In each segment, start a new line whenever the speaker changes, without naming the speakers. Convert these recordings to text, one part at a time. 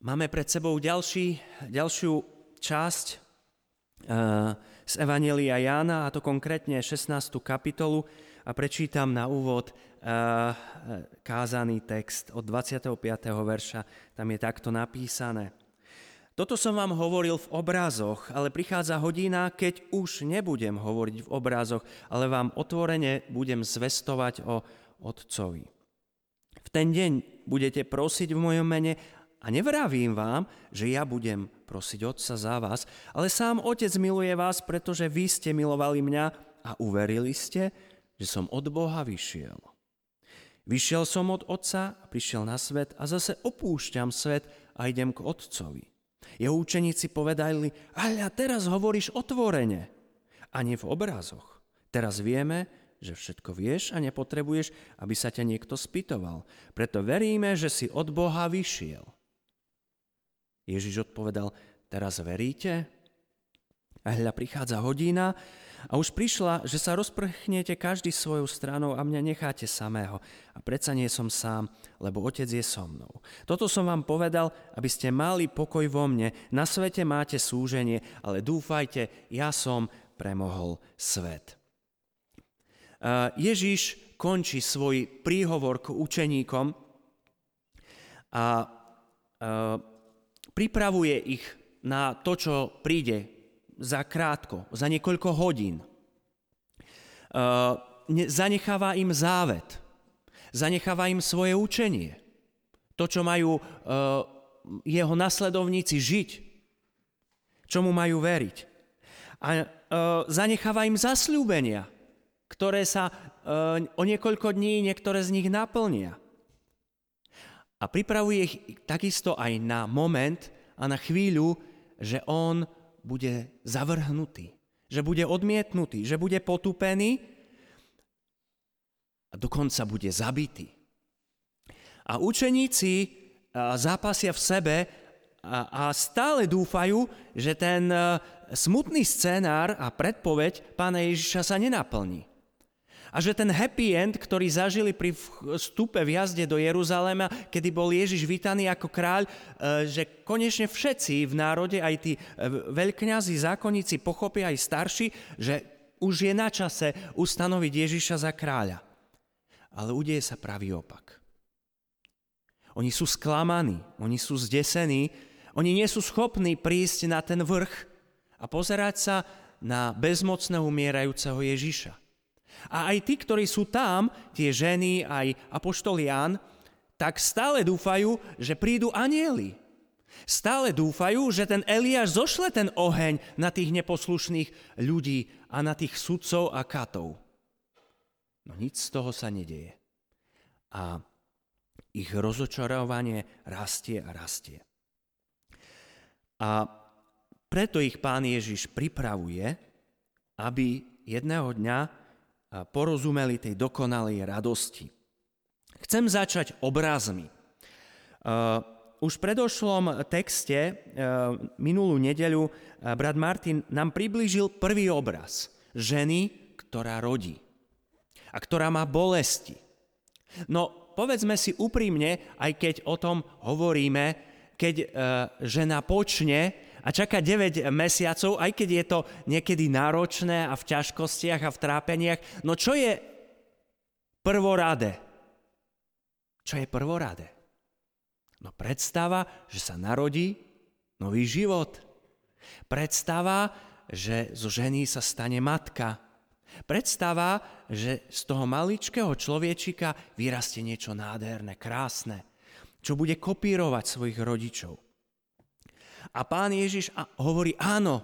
Máme pred sebou ďalšiu časť z Evanjelia Jána, a to konkrétne 16. kapitolu, a prečítam na úvod kázaný text od 25. verša. Tam je takto napísané. Toto som vám hovoril v obrázoch, ale prichádza hodina, keď už nebudem hovoriť v obrázoch, ale vám otvorene budem zvestovať o Otcovi. V ten deň budete prosiť v mojom mene a nevravím vám, že ja budem prosiť Otca za vás, ale sám Otec miluje vás, pretože vy ste milovali mňa a uverili ste, že som od Boha vyšiel. Vyšiel som od Otca a prišiel na svet a zase opúšťam svet a idem k Otcovi. Jeho učeníci povedali, ale teraz hovoríš otvorene a nie v obrazoch. Teraz vieme, že všetko vieš a nepotrebuješ, aby sa ťa niekto spýtoval. Preto veríme, že si od Boha vyšiel. Ježiš odpovedal, teraz veríte? A hľa prichádza hodina a už prišla, že sa rozprchnete každý svojou stranou a mňa necháte samého. A predsa nie som sám, lebo Otec je so mnou. Toto som vám povedal, aby ste mali pokoj vo mne. Na svete máte súženie, ale dúfajte, ja som premohol svet. Ježiš končí svoj príhovor k učeníkom a pripravuje ich na to, čo príde za krátko, za niekoľko hodín. Zanecháva im závet, zanecháva im svoje učenie, to, čo majú jeho nasledovníci žiť, čomu majú veriť. A zanecháva im zasľúbenia, ktoré sa o niekoľko dní niektoré z nich naplnia. A pripravuje ich takisto aj na moment a na chvíľu, že on bude zavrhnutý, že bude odmietnutý, že bude potúpený a dokonca bude zabitý. A učeníci zápasia v sebe a stále dúfajú, že ten smutný scenár a predpoveď Pána Ježiša sa nenaplní. A že ten happy end, ktorý zažili pri vstupe v jazde do Jeruzalema, kedy bol Ježiš vítaný ako kráľ, že konečne všetci v národe, aj tí veľkňazi, zákonníci, pochopia aj starší, že už je na čase ustanoviť Ježiša za kráľa. Ale udeje sa pravý opak. Oni sú sklamaní, oni sú zdesení, oni nie sú schopní prísť na ten vrch a pozerať sa na bezmocného umierajúceho Ježiša. A aj tí, ktorí sú tam, tie ženy, aj apoštol Ján, tak stále dúfajú, že prídu anjeli. Stále dúfajú, že ten Eliáš zošle ten oheň na tých neposlušných ľudí a na tých sudcov a katov. No nič z toho sa nedeje. A ich rozočarovanie rastie a rastie. A preto ich Pán Ježiš pripravuje, aby jedného dňa porozumeli tej dokonalej radosti. Chcem začať obrazmi. Už v predošlom texte minulú nedeľu brat Martin nám priblížil prvý obraz ženy, ktorá rodí a ktorá má bolesti. No, povedzme si úprimne, aj keď o tom hovoríme, keď žena počne a čaká 9 mesiacov, aj keď je to niekedy náročné a v ťažkostiach a v trápeniach. No čo je prvoradé? Čo je prvoradé? No predstava, že sa narodí nový život. Predstava, že zo ženy sa stane matka. Predstava, že z toho maličkého človečika vyrastie niečo nádherné, krásne, čo bude kopírovať svojich rodičov. A Pán Ježiš hovorí, áno,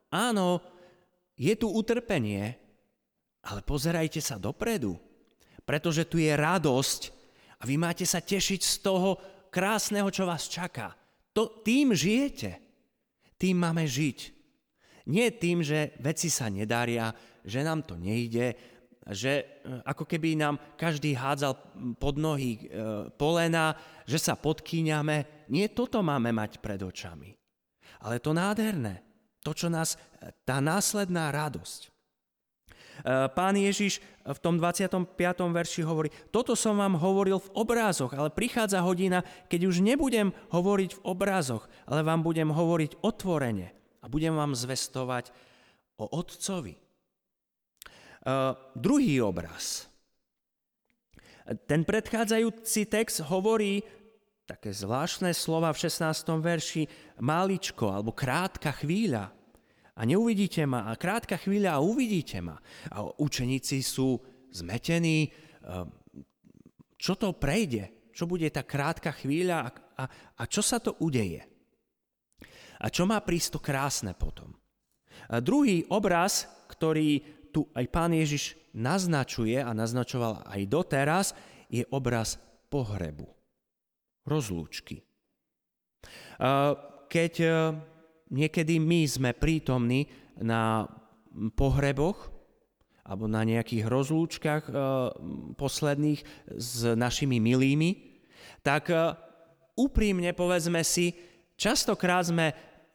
je tu utrpenie, ale pozerajte sa dopredu, pretože tu je radosť a vy máte sa tešiť z toho krásneho, čo vás čaká. Tým žijete, tým máme žiť. Nie tým, že veci sa nedaria, že nám to nejde, že ako keby nám každý hádzal pod nohy polena, že sa podkýňame. Nie toto máme mať pred očami. Ale to nádherné, to, čo nás, tá následná radosť. Pán Ježiš v tom 25. verši hovorí, toto som vám hovoril v obrázoch, ale prichádza hodina, keď už nebudem hovoriť v obrázoch, ale vám budem hovoriť otvorene a budem vám zvestovať o Otcovi. Druhý obraz. Ten predchádzajúci text hovorí také zvláštne slova v 16. verši, máličko alebo krátka chvíľa a neuvidíte ma, a krátka chvíľa a uvidíte ma. A učeníci sú zmetení, čo to prejde, čo bude tá krátka chvíľa a čo sa to udeje. A čo má prísť to krásne potom. A druhý obraz, ktorý tu aj Pán Ježiš naznačuje a naznačoval aj doteraz, je obraz pohrebu. Rozlúčky. Keď niekedy my sme prítomní na pohreboch alebo na nejakých rozlúčkach posledných s našimi milými, tak úprimne povedzme si, častokrát sme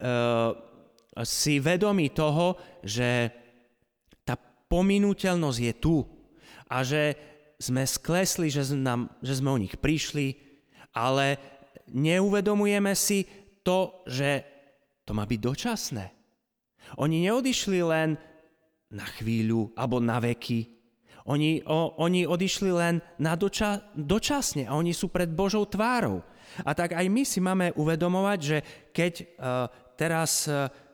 si vedomi toho, že tá pominuteľnosť je tu a že sme sklesli, že sme o nich prišli, ale neuvedomujeme si to, že to má byť dočasné. Oni neodišli len na chvíľu alebo na veky. Oni odišli len na dočasne a oni sú pred Božou tvárou. A tak aj my si máme uvedomovať, že keď teraz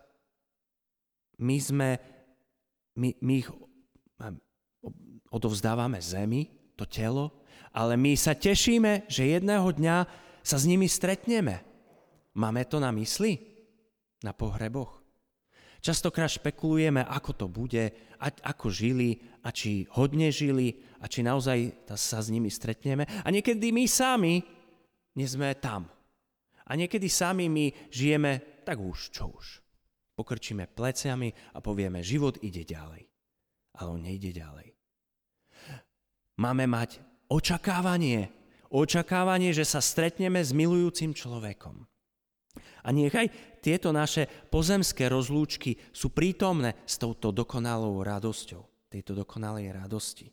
my ich odovzdávame zemi, to telo, ale my sa tešíme, že jedného dňa sa s nimi stretneme. Máme to na mysli? Na pohreboch? Častokrát špekulujeme, ako to bude, ako žili, a či hodne žili, a či naozaj sa s nimi stretneme. A niekedy my sami nie sme tam. A niekedy sami my žijeme, tak už, čo už. Pokrčíme pleciami a povieme, život ide ďalej. Ale on nejde ďalej. Máme mať očakávanie, že sa stretneme s milujúcim človekom. A nechaj tieto naše pozemské rozlúčky sú prítomné s touto dokonalou radosťou, tejto dokonalej radosti.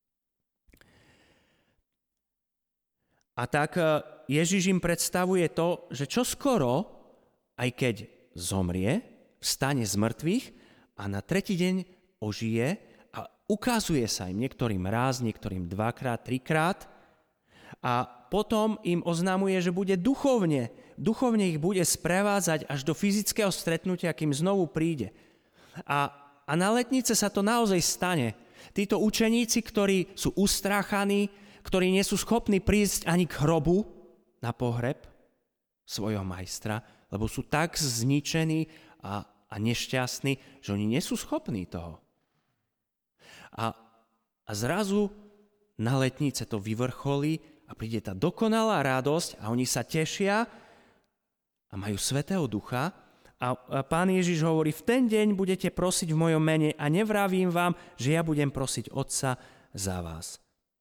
A tak Ježiš im predstavuje to, že čoskoro, aj keď zomrie, vstane z mŕtvych a na tretí deň ožije a ukazuje sa im niektorým raz, niektorým dvakrát, trikrát a potom im oznamuje, že bude duchovne ich bude sprevádzať až do fyzického stretnutia, kým znovu príde. A na letnice sa to naozaj stane. Títo učeníci, ktorí sú ustráchaní, ktorí nie sú schopní prísť ani k hrobu na pohreb svojho majstra, lebo sú tak zničení a nešťastní, že oni nie sú schopní toho. A zrazu na letnice to vyvrcholí a príde tá dokonalá radosť a oni sa tešia a majú Svätého Ducha. A Pán Ježiš hovorí, v ten deň budete prosiť v mojom mene a nevravím vám, že ja budem prosiť Otca za vás.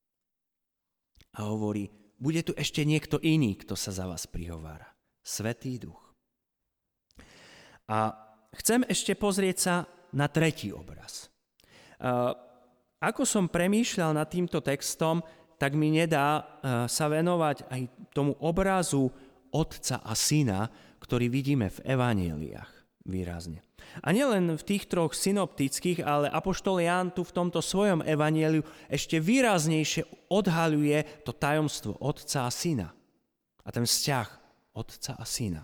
A hovorí, bude tu ešte niekto iný, kto sa za vás prihovára. Svätý Duch. A chcem ešte pozrieť sa na tretí obraz. Ako som premýšľal nad týmto textom, tak mi nedá sa venovať aj tomu obrazu Otca a Syna, ktorý vidíme v evanjeliách výrazne. A nielen v tých troch synoptických, ale apoštol Ján tu v tomto svojom evanjeliu ešte výraznejšie odhaľuje to tajomstvo Otca a Syna. A ten vzťah Otca a Syna.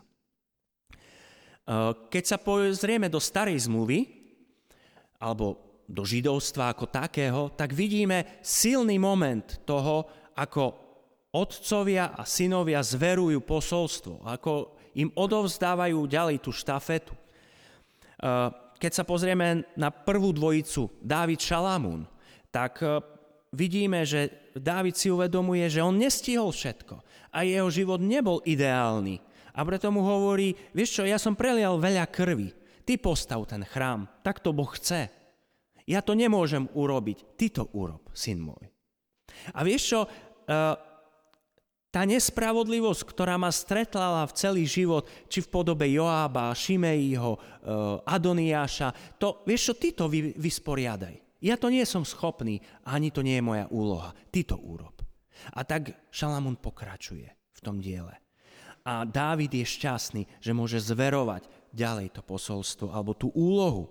Keď sa pozrieme do starej zmluvy, alebo do židovstva ako takého, tak vidíme silný moment toho, ako otcovia a synovia zverujú posolstvo, ako im odovzdávajú ďalej tú štafetu. Keď sa pozrieme na prvú dvojicu, Dávid Šalamún, tak vidíme, že Dávid si uvedomuje, že on nestihol všetko a jeho život nebol ideálny. A preto mu hovorí, vieš čo, ja som prelial veľa krvi, ty postav ten chrám, tak to Boh chce. Ja to nemôžem urobiť, ty to urob, syn môj. A vieš čo, tá nespravodlivosť, ktorá ma stretlala v celý život, či v podobe Joába, Šimeiho, Adoniáša, to, vieš čo, ty to vysporiadaj. Ja to nie som schopný, ani to nie je moja úloha. Ty to urob. A tak Šalamún pokračuje v tom diele. A Dávid je šťastný, že môže zverovať ďalej to posolstvo alebo tú úlohu.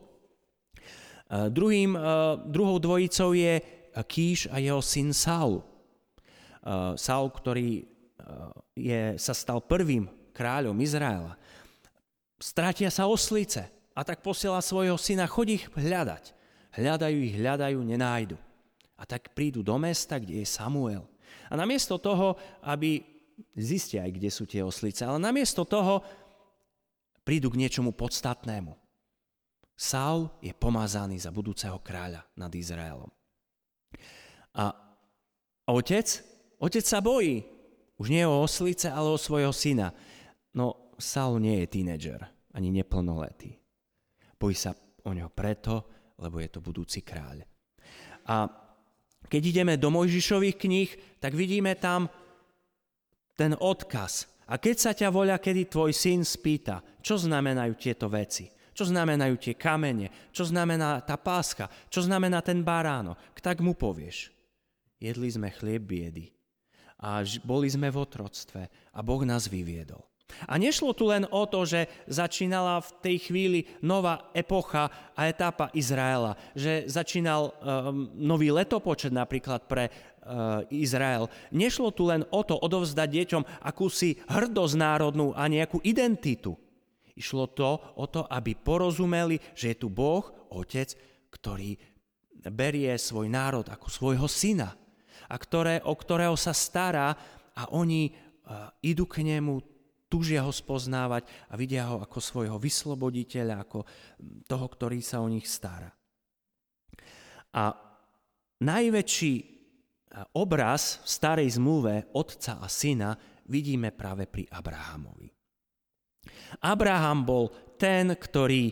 Druhou dvojicou je Kíš a jeho syn Saul. Saul, ktorý sa stal prvým kráľom Izraela. Stratia sa oslice a tak posiela svojho syna, choď ich hľadať. Hľadajú, nenájdu. A tak prídu do mesta, kde je Samuel. A namiesto toho, aby zistia aj, kde sú tie oslice, ale namiesto toho prídu k niečomu podstatnému. Saul je pomazaný za budúceho kráľa nad Izraelom. A otec sa bojí. Už nie o oslice, ale o svojho syna. No, Saul nie je tínedžer, ani neplnoletý. Bojí sa o ňo preto, lebo je to budúci kráľ. A keď ideme do Mojžišových kníh, tak vidíme tam ten odkaz. A keď sa ťa voľa, kedy tvoj syn spýta, čo znamenajú tieto veci, čo znamenajú tie kamene, čo znamená tá páska, čo znamená ten baránok, tak mu povieš. Jedli sme chlieb biedy a boli sme v otroctve a Boh nás vyviedol. A nešlo tu len o to, že začínala v tej chvíli nová epocha a etapa Izraela, že začínal nový letopočet napríklad pre Izrael. Nešlo tu len o to odovzdať deťom akúsi hrdosť národnú a nejakú identitu. Išlo o to, aby porozumeli, že je tu Boh, Otec, ktorý berie svoj národ ako svojho syna a o ktorého sa stará a oni idú k nemu, túžia ho spoznávať a vidia ho ako svojho vysloboditeľa, ako toho, ktorý sa o nich stará. A najväčší obraz v starej zmluve otca a syna vidíme práve pri Abrahamovi. Abraham bol ten, ktorý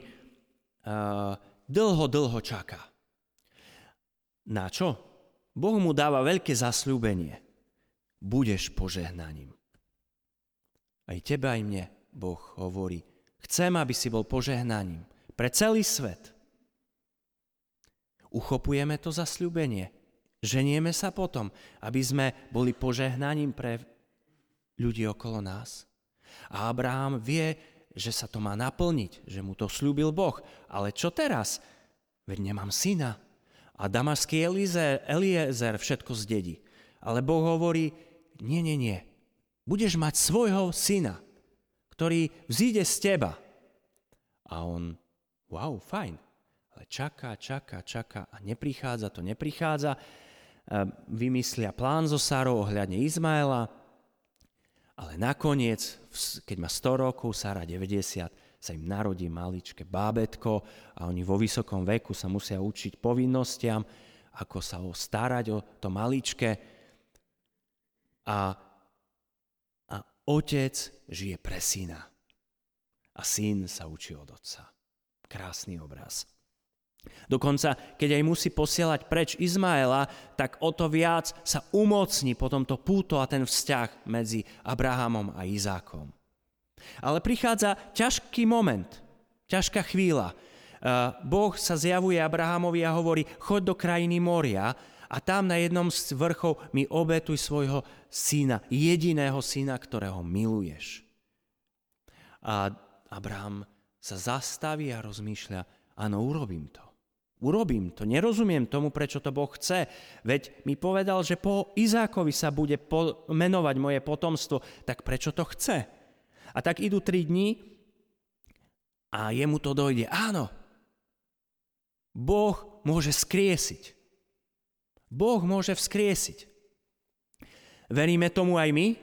dlho čaká. Na čo? Boh mu dáva veľké zasľúbenie. Budeš požehnaním. Aj tebe, aj mne Boh hovorí, chcem, aby si bol požehnaním pre celý svet. Uchopujeme to zasľúbenie. Ženieme sa potom, aby sme boli požehnaním pre ľudí okolo nás. A Abraham vie, že sa to má naplniť, že mu to sľúbil Boh. Ale čo teraz? Veď nemám syna. A damašský Eliezer všetko zdedí. Ale Boh hovorí, nie. Budeš mať svojho syna, ktorý vzíde z teba. A on, wow, fajn. Ale čaká a neprichádza. Vymyslia plán so Sárou ohľadne Izmaela. Ale nakoniec, keď má 100 rokov, Sára 90, sa im narodí maličké bábätko a oni vo vysokom veku sa musia učiť povinnostiam, ako sa starať o to maličké. A otec žije pre syna. A syn sa učí od otca. Krásny obraz. Dokonca, keď aj musí posielať preč Izmaela, tak o to viac sa umocní potom to púto a ten vzťah medzi Abrahamom a Izákom. Ale prichádza ťažký moment, ťažká chvíľa. Boh sa zjavuje Abrahamovi a hovorí, choď do krajiny Moria a tam na jednom z vrchov mi obetuj svojho syna, jediného syna, ktorého miluješ. A Abraham sa zastaví a rozmýšľa, áno, urobím to. Nerozumiem tomu, prečo to Boh chce. Veď mi povedal, že po Izákovi sa bude menovať moje potomstvo, tak prečo to chce? A tak idú 3 dni a jemu to dojde. Áno, Boh môže vzkriesiť. Boh môže vzkriesiť. Veríme tomu aj my?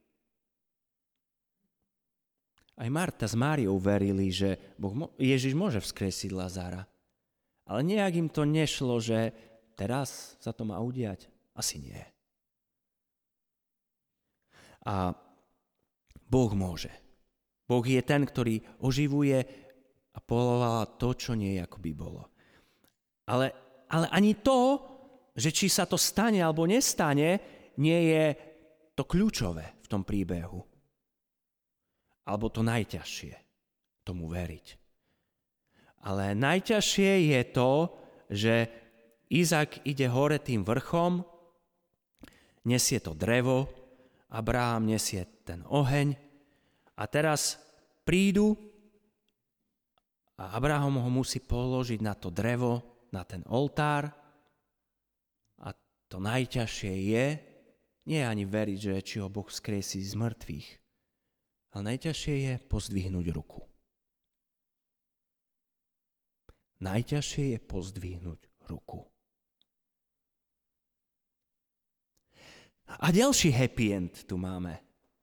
Aj Marta s Máriou verili, že Ježiš môže vzkriesiť Lazára. Ale nejak im to nešlo, že teraz sa to má udiať. Asi nie. A Boh môže. Boh je ten, ktorý oživuje a polováva to, čo nie je, ako by bolo. Ale ani to, že či sa to stane alebo nestane, nie je to kľúčové v tom príbehu. Alebo to najťažšie, tomu veriť. Ale najťažšie je to, že Izák ide hore tým vrchom, nesie to drevo, Abraham nesie ten oheň a teraz prídu a Abraham ho musí položiť na to drevo, na ten oltár a to najťažšie je, nie ani veriť, že či ho Boh vzkriesí z mŕtvych, ale najťažšie je pozdvihnúť ruku. Najťažšie je pozdvihnúť ruku. A ďalší happy end tu máme.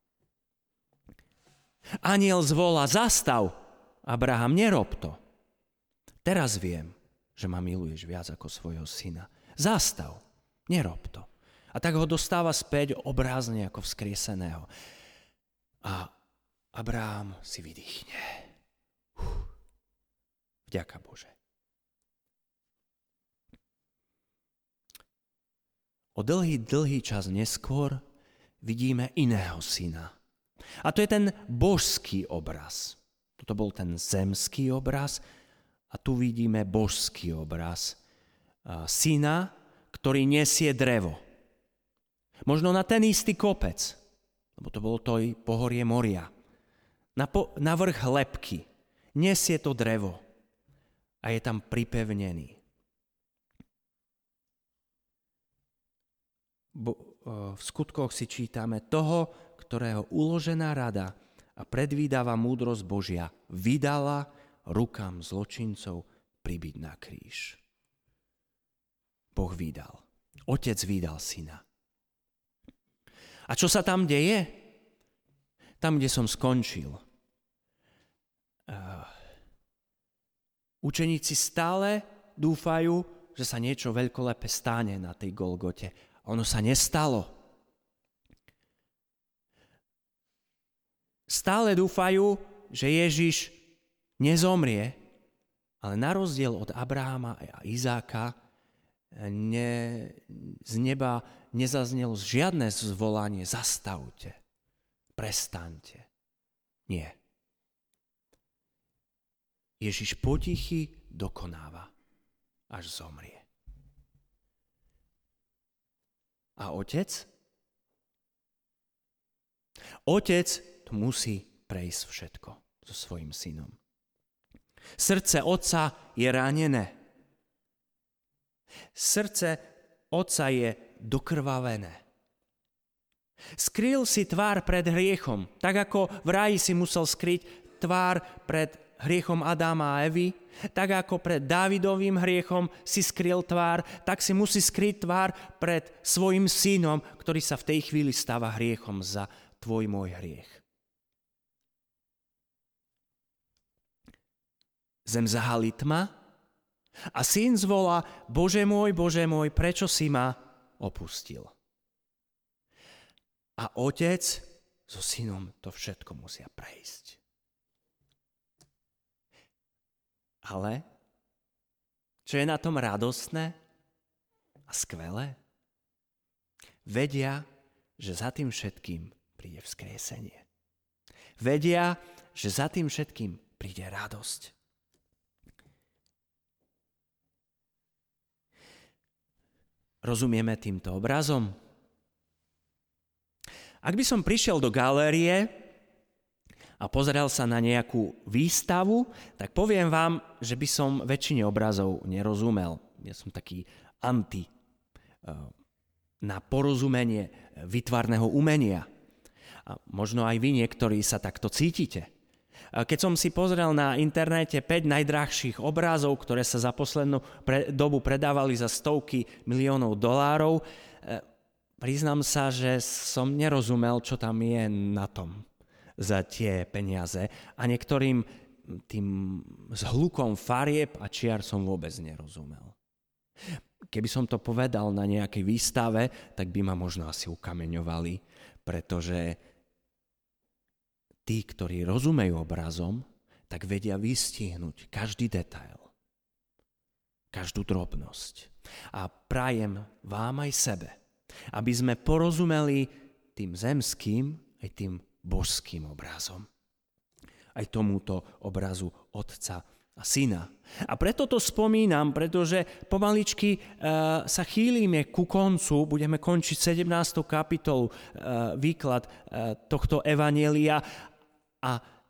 Anjel zvolá, zastav, Abraham, nerob to. Teraz viem, že ma miluješ viac ako svojho syna. Zastav, nerob to. A tak ho dostáva späť obrázne ako vzkrieseného. A Abraham si vydýchne. Vďaka Bože. O dlhý čas neskôr vidíme iného syna. A to je ten božský obraz. Toto bol ten zemský obraz a tu vidíme božský obraz. Syna, ktorý nesie drevo. Možno na ten istý kopec, lebo to bolo to pohorie Moria. Na vrch lebky nesie to drevo a je tam pripevnený. V skutkoch si čítame toho, ktorého uložená rada a predvídava múdrosť Božia vydala rukám zločincov pribiť na kríž. Boh vydal. Otec vydal syna. A čo sa tam deje? Tam, kde som skončil. Učeníci stále dúfajú, že sa niečo veľkolepé stane na tej Golgote. Ono sa nestalo. Stále dúfajú, že Ježiš nezomrie, ale na rozdiel od Abrahama a Izáka z neba nezaznelo žiadne zvolanie zastavte, prestaňte. Nie. Ježiš potichy dokonáva, až zomrie. A otec? Otec to musí prejsť všetko so svojím synom. Srdce otca je ranené. Srdce otca je dokrvavené. Skryl si tvár pred hriechom, tak ako v ráji si musel skryť tvár pred hriechom Adáma a Evy, tak ako pred Dávidovým hriechom si skryl tvár, tak si musí skryť tvár pred svojim synom, ktorý sa v tej chvíli stáva hriechom za tvoj môj hriech. Zem zahalí tma a syn zvolá, Bože môj, prečo si ma opustil? A otec so synom to všetko musia prejsť. Ale čo je na tom radostné a skvelé? Vedia, že za tým všetkým príde vzkriesenie. Vedia, že za tým všetkým príde radosť. Rozumieme týmto obrazom? Ak by som prišiel do galérie a pozeral sa na nejakú výstavu, tak poviem vám, že by som väčšine obrazov nerozumel. Ja som taký anti na porozumenie výtvarného umenia. A možno aj vy niektorí sa takto cítite. Keď som si pozrel na internete 5 najdrahších obrázov, ktoré sa za poslednú dobu predávali za stovky miliónov dolárov, priznám sa, že som nerozumel, čo tam je na tom za tie peniaze a niektorým tým zhlukom farieb a čiar som vôbec nerozumel. Keby som to povedal na nejakej výstave, tak by ma možno asi ukameňovali, pretože tí, ktorí rozumejú obrazom, tak vedia vystihnúť každý detail, každú drobnosť. A prajem vám aj sebe, aby sme porozumeli tým zemským aj tým božským obrazom. Aj tomuto obrazu Otca a syna. A preto to spomínam, pretože pomaličky sa chýlime ku koncu, budeme končiť 17. kapitolu, výklad tohto evanjelia a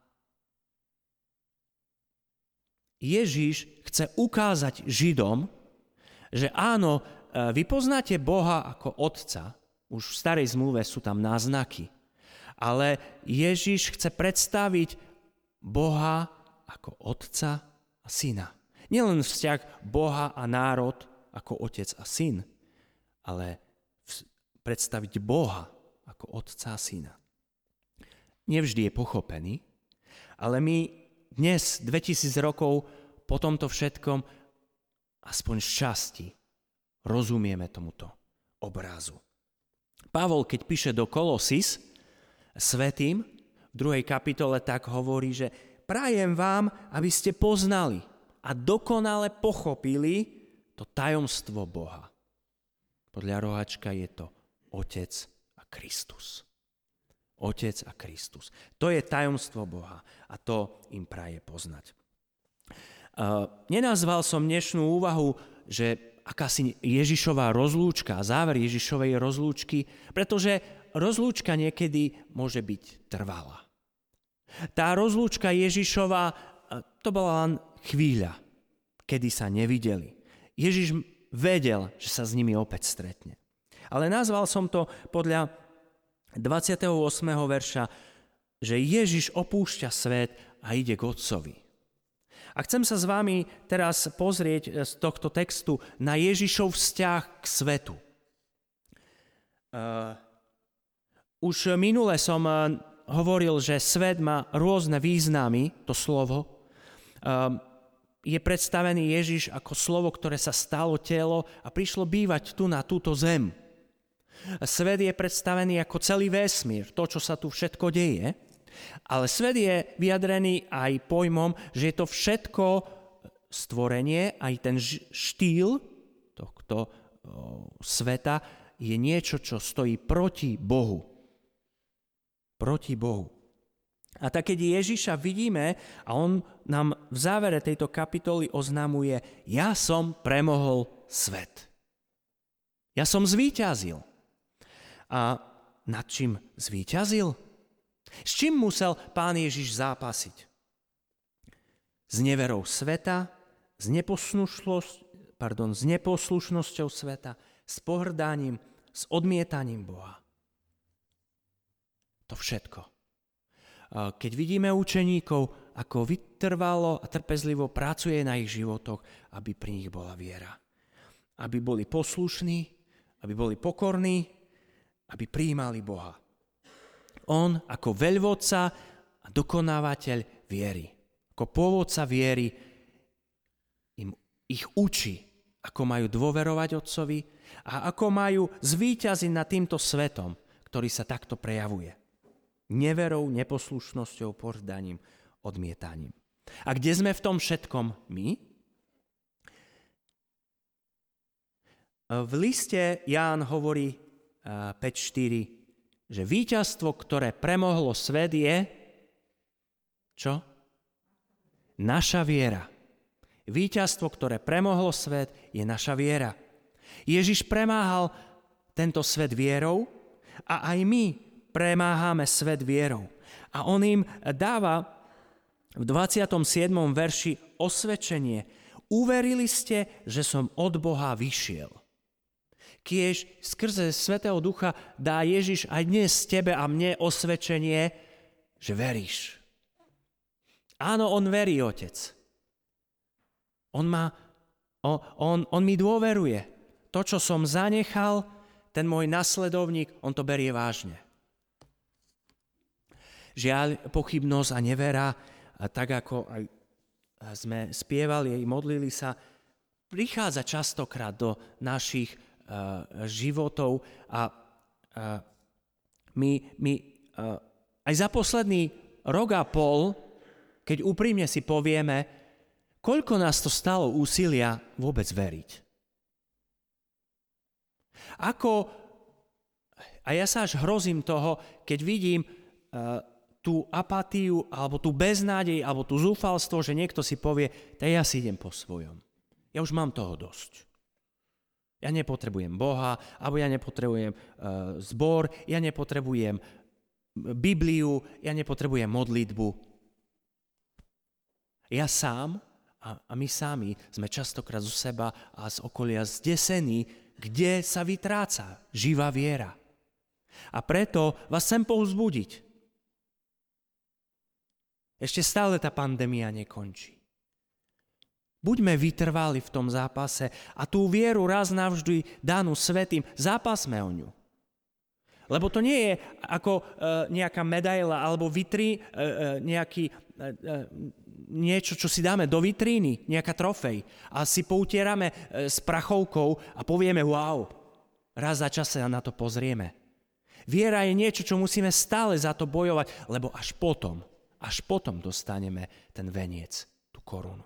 Ježiš chce ukázať Židom, že áno, vy poznáte Boha ako Otca, už v starej zmluve sú tam náznaky, ale Ježiš chce predstaviť Boha ako Otca a Syna. Nielen vzťah Boha a národ ako Otec a Syn, ale predstaviť Boha ako Otca a Syna. Nevždy je pochopený, ale my dnes, 2000 rokov po tomto všetkom, aspoň z časti, rozumieme tomuto obrazu. Pavol, keď píše do Kolosis svätým, v 2. kapitole tak hovorí, že prajem vám, aby ste poznali a dokonale pochopili to tajomstvo Boha. Podľa roháčka je to Otec a Kristus. Otec a Kristus. To je tajomstvo Boha a to im praje poznať. Nenazval som dnešnú úvahu, že akási Ježišová rozlúčka, záver Ježišovej rozlúčky, pretože rozlúčka niekedy môže byť trvalá. Tá rozlúčka Ježišova, to bola len chvíľa, kedy sa nevideli. Ježiš vedel, že sa s nimi opäť stretne. Ale nazval som to podľa 28. verša, že Ježiš opúšťa svet a ide k Otcovi. A chcem sa s vami teraz pozrieť z tohto textu na Ježišov vzťah k svetu. Už minule som hovoril, že svet má rôzne významy, to slovo. Je predstavený Ježiš ako slovo, ktoré sa stalo telo a prišlo bývať tu na túto zem. Svet je predstavený ako celý vesmír, to, čo sa tu všetko deje, ale svet je vyjadrený aj pojmom, že je to všetko stvorenie, aj ten štýl tohto sveta je niečo, čo stojí proti Bohu. Proti Bohu. A tak keď Ježiša vidíme a on nám v závere tejto kapitoly oznamuje, ja som premohol svet. Ja som zvíťazil. A nad čím zvíťazil? S čím musel Pán Ježiš zápasiť? S neverou sveta, s neposlušnosťou sveta, s pohrdaním, s odmietaním Boha. To všetko. Keď vidíme učeníkov, ako vytrvalo a trpezlivo pracuje na ich životoch, aby pri nich bola viera. Aby boli poslušní, aby boli pokorní, aby prijímali Boha. On ako veľvodca a dokonávateľ viery, ako pôvodca viery ich učí, ako majú dôverovať Otcovi a ako majú zvíťaziť nad týmto svetom, ktorý sa takto prejavuje. Neverou, neposlušnosťou, pohrdaním, odmietaním. A kde sme v tom všetkom my? V liste Ján hovorí 5.4, že víťazstvo, ktoré premohlo svet je čo? Naša viera. Víťazstvo, ktoré premohlo svet, je naša viera. Ježiš premáhal tento svet vierou a aj my premáhame svet vierou. A on im dáva v 27. verši osvedčenie. Uverili ste, že som od Boha vyšiel. Kiež skrze Svätého Ducha dá Ježiš aj dnes tebe a mne osvedčenie, že veríš. Áno, on verí, Otec. On mi dôveruje. To, čo som zanechal, ten môj nasledovník, on to berie vážne. Žiaľ, pochybnosť a nevera, a tak ako aj sme spievali a modlili sa, prichádza častokrát do našich životov a my aj za posledný rok a pol, keď úprimne si povieme, koľko nás to stalo úsilia vôbec veriť. A ja sa až hrozím toho, keď vidím tú apatiu, alebo tú beznádej, alebo tú zúfalstvo, že niekto si povie, tak ja si idem po svojom. Ja už mám toho dosť. Ja nepotrebujem Boha, alebo ja nepotrebujem zbor, ja nepotrebujem Bibliu, ja nepotrebujem modlitbu. Ja sám a my sami sme častokrát zo seba a z okolia zdesení, kde sa vytráca živá viera. A preto vás chcem povzbudiť. Ešte stále tá pandémia nekončí. Buďme vytrvali v tom zápase a tú vieru raz navždy danú svätým, zápasme o ňu. Lebo to nie je ako nejaká medaila alebo niečo, čo si dáme do vitríny, nejaká trofej a si poutierame s prachovkou a povieme wow, raz za čas sa na to pozrieme. Viera je niečo, čo musíme stále za to bojovať, lebo až potom dostaneme ten veniec, tú korunu.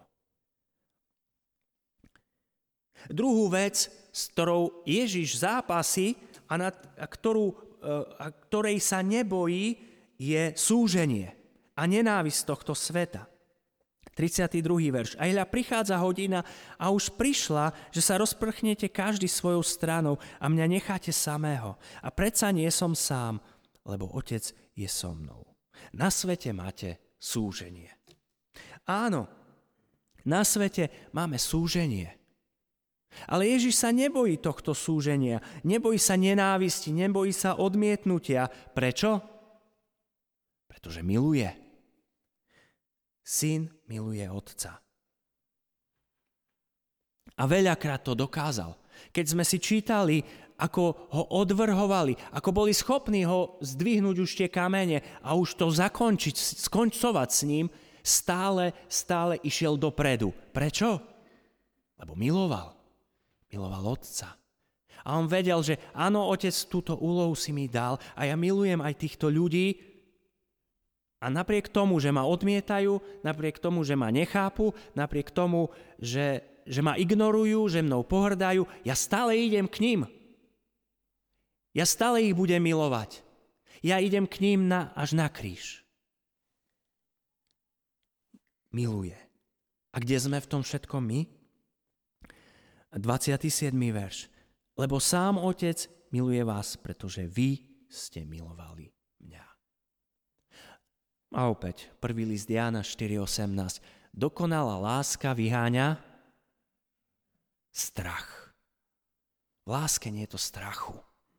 Druhú vec, s ktorou Ježiš zápasí a ktorej sa nebojí, je súženie a nenávisť tohto sveta. 32. verš. A hľa prichádza hodina a už prišla, že sa rozprchnete každý svojou stranou a mňa necháte samého. A predsa nie som sám, lebo Otec je so mnou. Na svete máte súženie. Áno, na svete máme súženie. Ale Ježiš sa nebojí tohto súženia, nebojí sa nenávisti, nebojí sa odmietnutia. Prečo? Pretože miluje. Syn miluje Otca. A veľakrát to dokázal. Keď sme si čítali, ako ho odvrhovali, ako boli schopní ho zdvihnúť už tie kamene a už to skoncovať s ním, stále išiel dopredu. Prečo? Lebo miloval. Miloval Otca. A on vedel, že áno, Otec, túto úlohu si mi dal a ja milujem aj týchto ľudí a napriek tomu, že ma odmietajú, napriek tomu, že ma nechápu, napriek tomu, že ma ignorujú, že mnou pohrdajú, ja stále idem k ním. Ja stále ich budem milovať. Ja idem k ním až na kríž. Miluje. A kde sme v tom všetkom my? 27. verš. Lebo sám Otec miluje vás, pretože vy ste milovali mňa. A opäť, 1. list Jána 4.18. Dokonalá láska vyháňa strach. V láske nie je to strachu.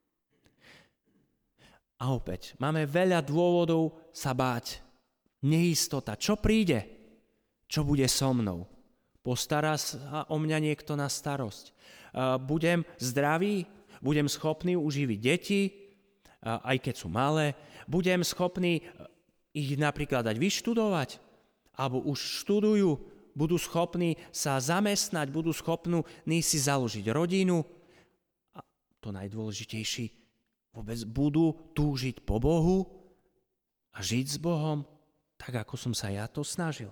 A opäť, máme veľa dôvodov sa báť. Neistota. Čo príde? Čo bude so mnou? Postará sa o mňa niekto na starosť. Budem zdravý? Budem schopný uživiť deti? Aj keď sú malé? Budem schopný ich napríklad dať vyštudovať? Alebo už študujú? Budú schopní sa zamestnať? Budú schopní si založiť rodinu? A to najdôležitejšie, vôbec budú túžiť po Bohu a žiť s Bohom, tak ako som sa ja to snažil.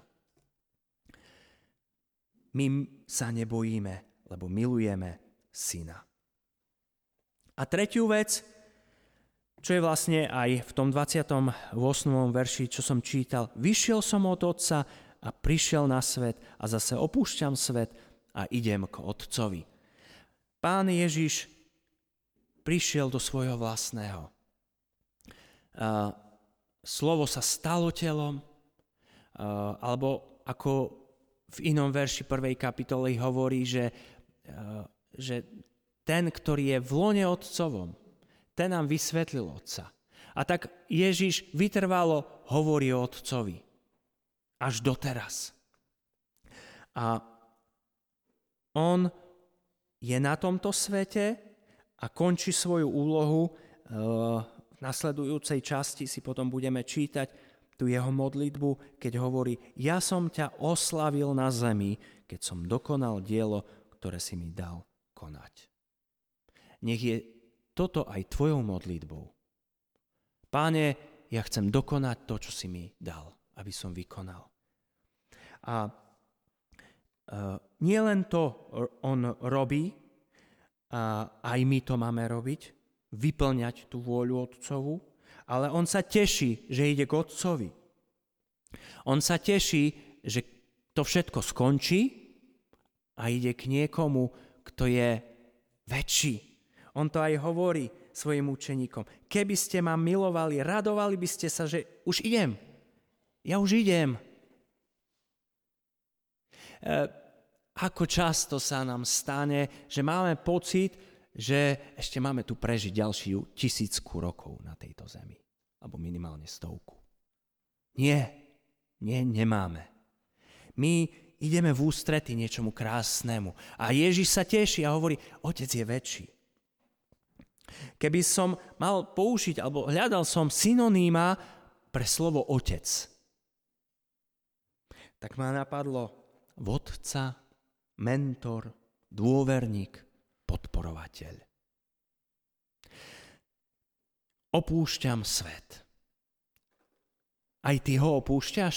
My sa nebojíme, lebo milujeme Syna. A tretiu vec, čo je vlastne aj v tom 28. verši, čo som čítal. Vyšiel som od Otca a prišiel na svet a zase opúšťam svet a idem k Otcovi. Pán Ježiš prišiel do svojho vlastného. Slovo sa stalo telom, alebo ako v inom verši 1. kapitoly hovorí, že ten, ktorý je v lone Otcovom, ten nám vysvetlil Otca. A tak Ježiš vytrvalo hovorí o Otcovi. Až doteraz. A on je na tomto svete a končí svoju úlohu. V nasledujúcej časti si potom budeme čítať tú jeho modlitbu, keď hovorí: ja som ťa oslavil na zemi, keď som dokonal dielo, ktoré si mi dal konať. Nech je toto aj tvojou modlitbou. Páne, ja chcem dokonať to, čo si mi dal, aby som vykonal. A nie len to on robí, a aj my to máme robiť, vyplňať tú vôľu Otcovu, ale on sa teší, že ide k Otcovi. On sa teší, že to všetko skončí a ide k niekomu, kto je väčší. On to aj hovorí svojim učeníkom. Keby ste ma milovali, radovali by ste sa, že už idem. Ja už idem. Ako často sa nám stane, že máme pocit, že ešte máme tu prežiť ďalšiu 1000 rokov na tejto zemi. Alebo minimálne 100. Nie, nemáme. My ideme v ústrety niečomu krásnemu. A Ježiš sa teší a hovorí, Otec je väčší. Keby som mal použiť, alebo hľadal som synonýma pre slovo Otec, tak ma napadlo vodca, mentor, dôverník, podporovateľ. Opúšťam svet. Aj ty ho opúšťaš?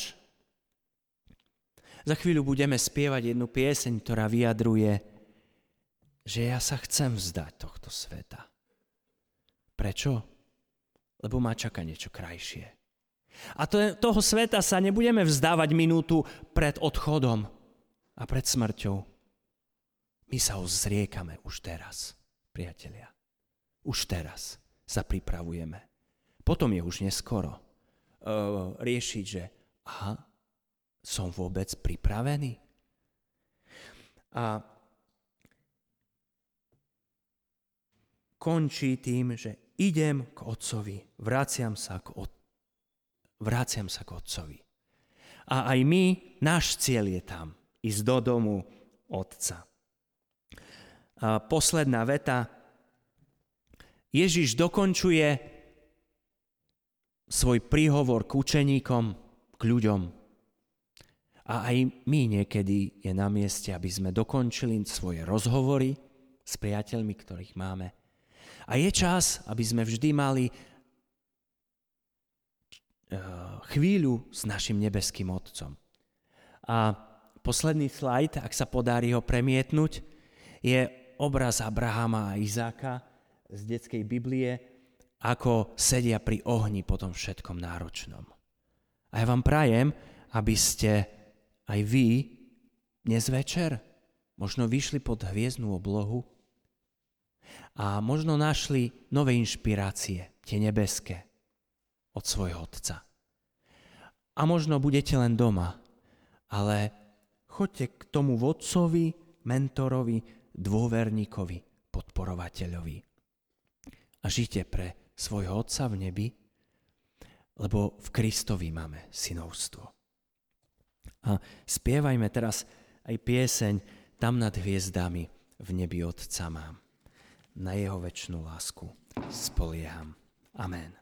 Za chvíľu budeme spievať jednu pieseň, ktorá vyjadruje, že ja sa chcem vzdať tohto sveta. Prečo? Lebo ma čaká niečo krajšie. A toho sveta sa nebudeme vzdávať minútu pred odchodom a pred smrťou. My sa ho zriekame už teraz, priatelia. Už teraz sa pripravujeme. Potom je už neskoro riešiť, že som vôbec pripravený? A končí tým, že idem k Otcovi, vraciam sa k Otcovi. A aj my, náš cieľ je tam, ísť do domu Otca. A posledná veta. Ježiš dokončuje svoj príhovor k učeníkom, k ľuďom. A aj my niekedy je na mieste, aby sme dokončili svoje rozhovory s priateľmi, ktorých máme. A je čas, aby sme vždy mali chvíľu s našim nebeským Otcom. A posledný slajd, ak sa podarí ho premietnúť, je obraz Abrahama a Izáka z detskej Biblie, ako sedia pri ohni po tom všetkom náročnom. A ja vám prajem, aby ste aj vy dnes večer možno vyšli pod hviezdnu oblohu a možno našli nové inšpirácie, tie nebeské, od svojho Otca. A možno budete len doma, ale choďte k tomu vodcovi, mentorovi, dôverníkovi, podporovateľovi. A žite pre svojho Otca v nebi, lebo v Kristovi máme synovstvo. A spievajme teraz aj pieseň Tam nad hviezdami v nebi Otca mám. Na jeho večnú lásku spolieham. Amen.